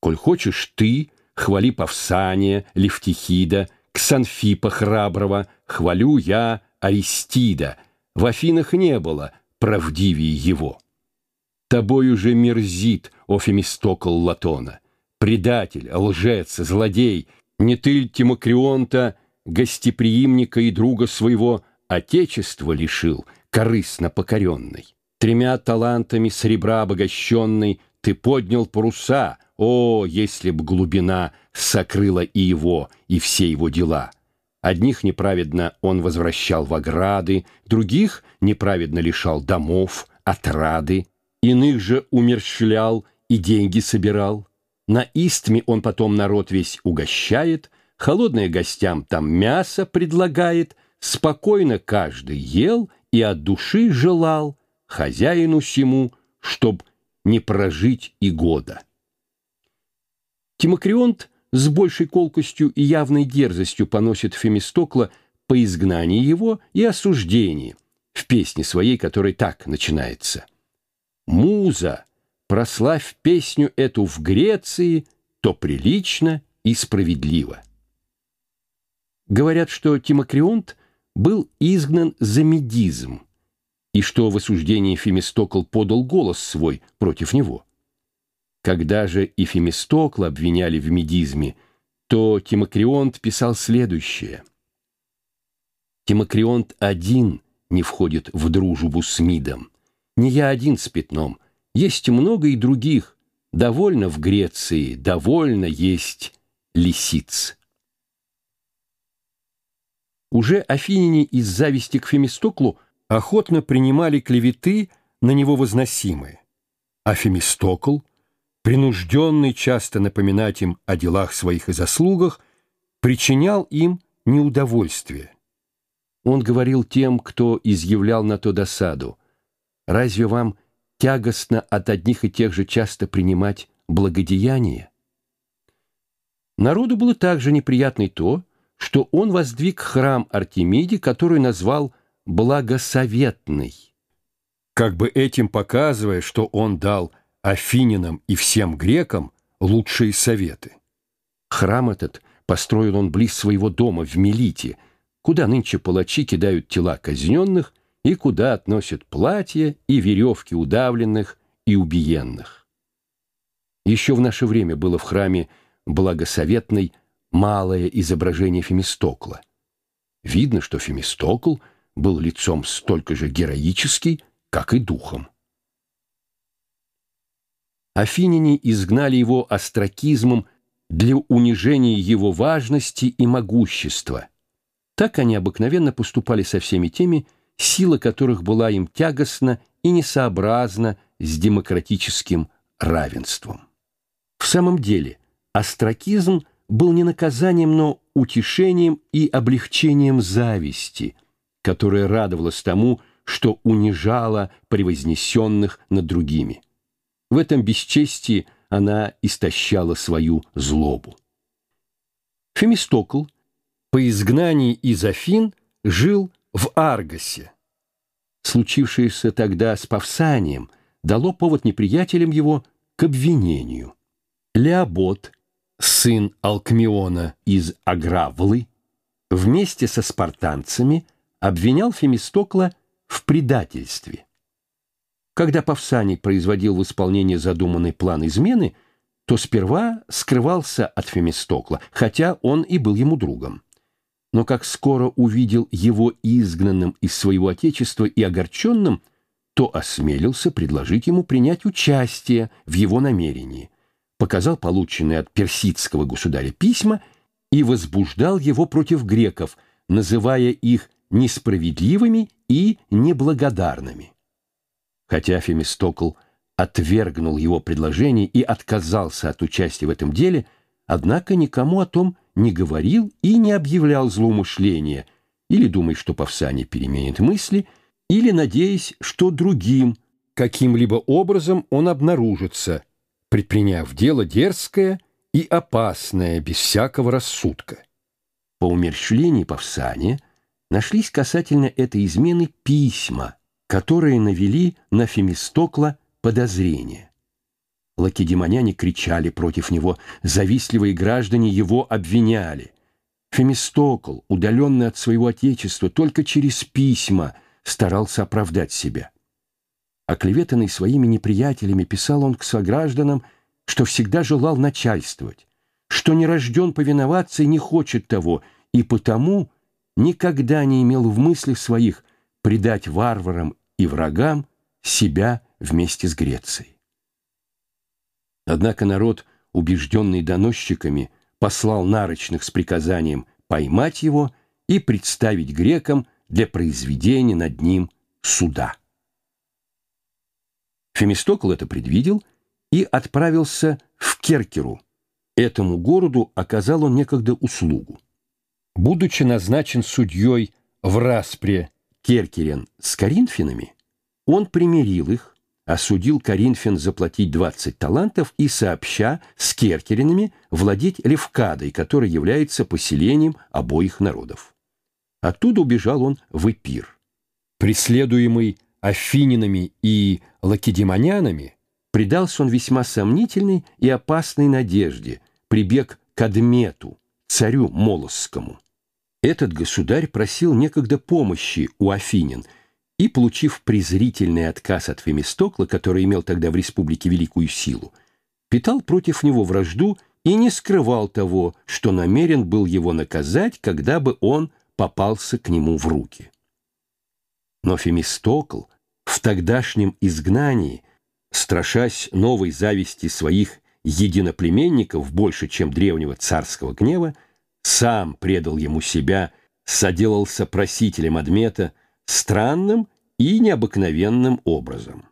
Коль хочешь ты, хвали Павсания, Левтихида, Ксанфипа храброго, хвалю я Аристида. В Афинах не было правдивее его. Тобою же мерзит, о Фемистокл Латона, предатель, лжец, злодей, не ты ль Тимокрионта, гостеприимника и друга своего, отечества лишил, корыстно покоренный. 3 талантами серебра обогащенный ты поднял паруса, о, если б глубина сокрыла и его, и все его дела. Одних неправедно он возвращал в ограды, других неправедно лишал домов, отрады, иных же умерщвлял и деньги собирал. На истме он потом народ весь угощает, холодное гостям там мясо предлагает, спокойно каждый ел и от души желал хозяину сему, чтоб не прожить и года. Тимокрионт с большей колкостью и явной дерзостью поносит Фемистокла по изгнании его и осуждении в песне своей, которая так начинается: «Муза, прославь песню эту в Греции, то прилично и справедливо». Говорят, что Тимокрионт был изгнан за медизм, и что в осуждении Фемистокл подал голос свой против него. Когда же и Фемистокла обвиняли в медизме, то Тимокрионт писал следующее: «Тимокрионт один не входит в дружбу с Мидом, не я один с пятном, есть много и других, довольно в Греции, довольно есть лисиц». Уже афиняне из зависти к Фемистоклу охотно принимали клеветы на него возносимые, а Фемистокл, принужденный часто напоминать им о делах своих и заслугах, причинял им неудовольствие. Он говорил тем, кто изъявлял на то досаду: «Разве вам тягостно от одних и тех же часто принимать благодеяния?» Народу было также неприятно и то, что он воздвиг храм Артемиде, который назвал «благосоветный», как бы этим показывая, что он дал афинянам и всем грекам лучшие советы. Храм этот построил он близ своего дома в Милите, куда нынче палачи кидают тела казненных и куда относят платья и веревки удавленных и убиенных. Еще в наше время было в храме Благосоветной малое изображение Фемистокла. Видно, что Фемистокл был лицом столько же героический, как и духом. Афиняне изгнали его остракизмом для унижения его важности и могущества. Так они обыкновенно поступали со всеми теми, сила которых была им тягостна и несообразна с демократическим равенством. В самом деле, остракизм был не наказанием, но утешением и облегчением зависти, которая радовалась тому, что унижала превознесенных над другими. В этом бесчестии она истощала свою злобу. Фемистокл по изгнании из Афин жил в Аргосе. Случившееся тогда с Павсанием дало повод неприятелям его к обвинению. Леобот, сын Алкмеона из Агравлы, вместе со спартанцами обвинял Фемистокла в предательстве. Когда Павсаний производил в исполнение задуманный план измены, то сперва скрывался от Фемистокла, хотя он и был ему другом. Но как скоро увидел его изгнанным из своего отечества и огорченным, то осмелился предложить ему принять участие в его намерении, показал полученные от персидского государя письма и возбуждал его против греков, называя их несправедливыми и неблагодарными. Хотя Фемистокл отвергнул его предложение и отказался от участия в этом деле, однако никому о том не говорил и не объявлял злоумышления, или думая, что Павсаний переменит мысли, или надеясь, что другим каким-либо образом он обнаружится, предприняв дело дерзкое и опасное без всякого рассудка. По умерщвлении Павсания нашлись касательно этой измены письма, которые навели на Фемистокла подозрения. Лакедемоняне кричали против него, завистливые граждане его обвиняли. Фемистокл, удаленный от своего отечества, только через письма старался оправдать себя. Оклеветанный своими неприятелями, писал он к согражданам, что всегда желал начальствовать, что не рожден повиноваться и не хочет того, и потому никогда не имел в мыслях своих предать варварам и врагам себя вместе с Грецией. Однако народ, убежденный доносчиками, послал нарочных с приказанием поймать его и представить грекам для произведения над ним суда. Фемистокл это предвидел и отправился в Керкеру. Этому городу оказал он некогда услугу. Будучи назначен судьей в распре Керкерен с коринфянами, он примирил их, осудил коринфян заплатить 20 талантов и сообща с керкеренами владеть Левкадой, которая является поселением обоих народов. Оттуда убежал он в Эпир. Преследуемый афининами и лакедемонянами, предался он весьма сомнительной и опасной надежде, прибег к Адмету, царю Молосскому. Этот государь просил некогда помощи у афинян, и, получив презрительный отказ от Фемистокла, который имел тогда в республике великую силу, питал против него вражду и не скрывал того, что намерен был его наказать, когда бы он попался к нему в руки. Но Фемистокл в тогдашнем изгнании, страшась новой зависти своих единоплеменников больше, чем древнего царского гнева, сам предал ему себя, соделался просителем Адмета странным и необыкновенным образом.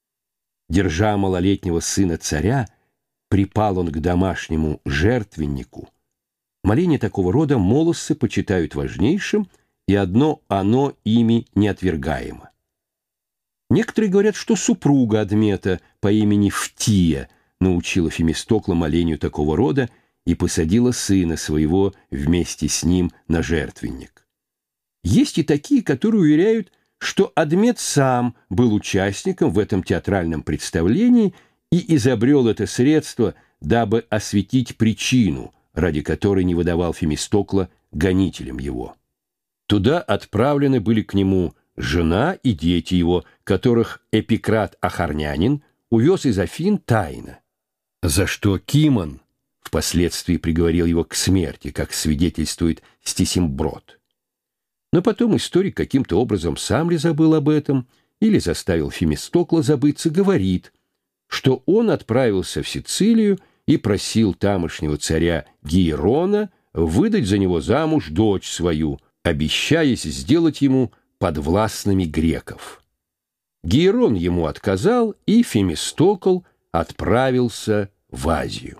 Держа малолетнего сына царя, припал он к домашнему жертвеннику. Моления такого рода молоссы почитают важнейшим, и одно оно ими неотвергаемо. Некоторые говорят, что супруга Адмета по имени Фтия научила Фемистокла молению такого рода и посадила сына своего вместе с ним на жертвенник. Есть и такие, которые уверяют, что Адмет сам был участником в этом театральном представлении и изобрел это средство, дабы осветить причину, ради которой не выдавал Фемистокла гонителям его. Туда отправлены были к нему жена и дети его, которых Эпикрат Ахарнянин увез из Афин тайно, за что Кимон впоследствии приговорил его к смерти, как свидетельствует Стесимброд. Но потом историк каким-то образом сам ли забыл об этом, или заставил Фемистокла забыться, говорит, что он отправился в Сицилию и просил тамошнего царя Гиерона выдать за него замуж дочь свою, обещаясь сделать ему подвластными греков. Гиерон ему отказал, и Фемистокл отправился в Азию.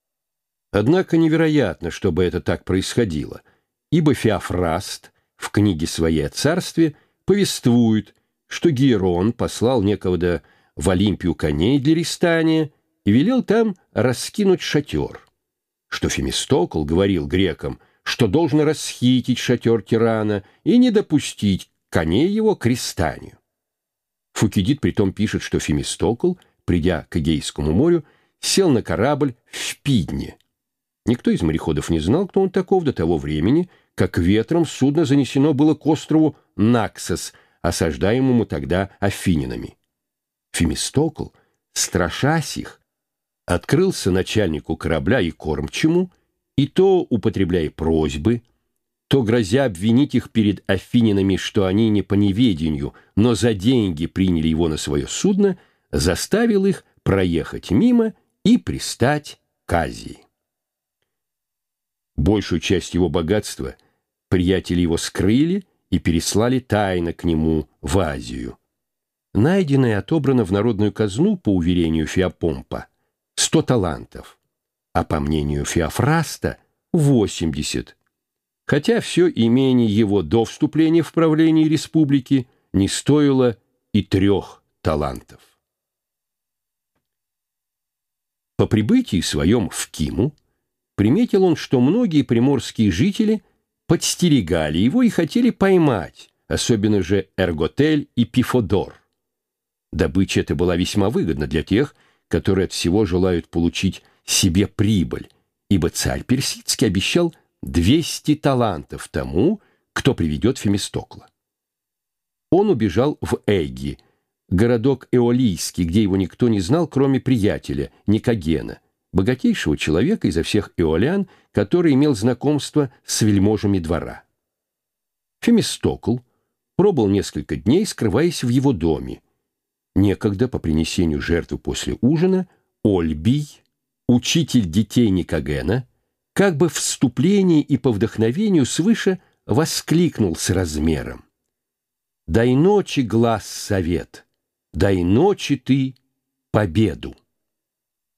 Однако невероятно, чтобы это так происходило, ибо Феофраст в книге своей о царстве повествует, что Гиерон послал некогда в Олимпию коней для рестания и велел там раскинуть шатер, что Фемистокл говорил грекам, что должен расхитить шатер тирана и не допустить коней его к рестанию. Фукидид притом пишет, что Фемистокл, придя к Эгейскому морю, сел на корабль в Пидне. Никто из мореходов не знал, кто он таков до того времени, как ветром судно занесено было к острову Наксос, осаждаемому тогда афининами. Фемистокл, страшась их, открылся начальнику корабля и кормчему, и то употребляя просьбы, то грозя обвинить их перед афининами, что они не по неведению, но за деньги приняли его на свое судно, заставил их проехать мимо и пристать к Азии. Большую часть его богатства приятели его скрыли и переслали тайно к нему в Азию. Найдено и отобрано в народную казну, по уверению Феопомпа, 100 талантов, а по мнению Феофраста 80, хотя все имение его до вступления в правление республики не стоило и 3 талантов. По прибытии своем в Киму приметил он, что многие приморские жители подстерегали его и хотели поймать, особенно же Эрготель и Пифодор. Добыча эта была весьма выгодна для тех, которые от всего желают получить себе прибыль, ибо царь персидский обещал 200 талантов тому, кто приведет Фемистокла. Он убежал в Эги, городок Эолийский, где его никто не знал, кроме приятеля Никогена, богатейшего человека изо всех эолян, который имел знакомство с вельможами двора. Фемистокл пробыл несколько дней, скрываясь в его доме. Некогда, по принесению жертвы после ужина, Ольбий, учитель детей Никогена, как бы в вступлении и по вдохновению свыше воскликнул с размером: «Дай ночи глаз совет, дай ночи ты победу».